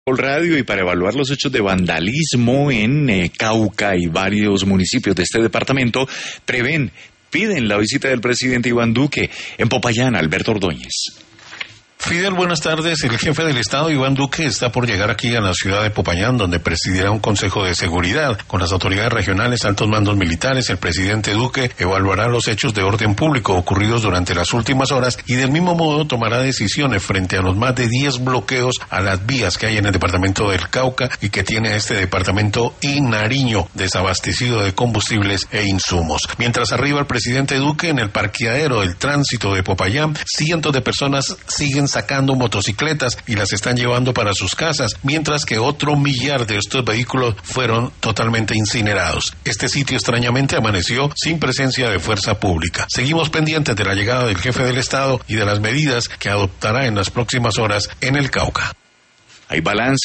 Radio y para evaluar los hechos de vandalismo en Cauca y varios municipios de este departamento, piden la visita del presidente Iván Duque. En Popayán, Alberto Ordóñez. Fidel, buenas tardes. El jefe del Estado, Iván Duque, está por llegar aquí a la ciudad de Popayán, donde presidirá un consejo de seguridad. Con las autoridades regionales, altos mandos militares, el presidente Duque evaluará los hechos de orden público ocurridos durante las últimas horas y del mismo modo tomará decisiones frente a los más de 10 bloqueos a las vías que hay en el departamento del Cauca y que tiene este departamento y Nariño, desabastecido de combustibles e insumos. Mientras arriba el presidente Duque, en el parqueadero del tránsito de Popayán, cientos de personas siguen sacando motocicletas y las están llevando para sus casas, mientras que otro millar de estos vehículos fueron totalmente incinerados. Este sitio extrañamente amaneció sin presencia de fuerza pública. Seguimos pendientes de la llegada del jefe del Estado y de las medidas que adoptará en las próximas horas en el Cauca. Hay balance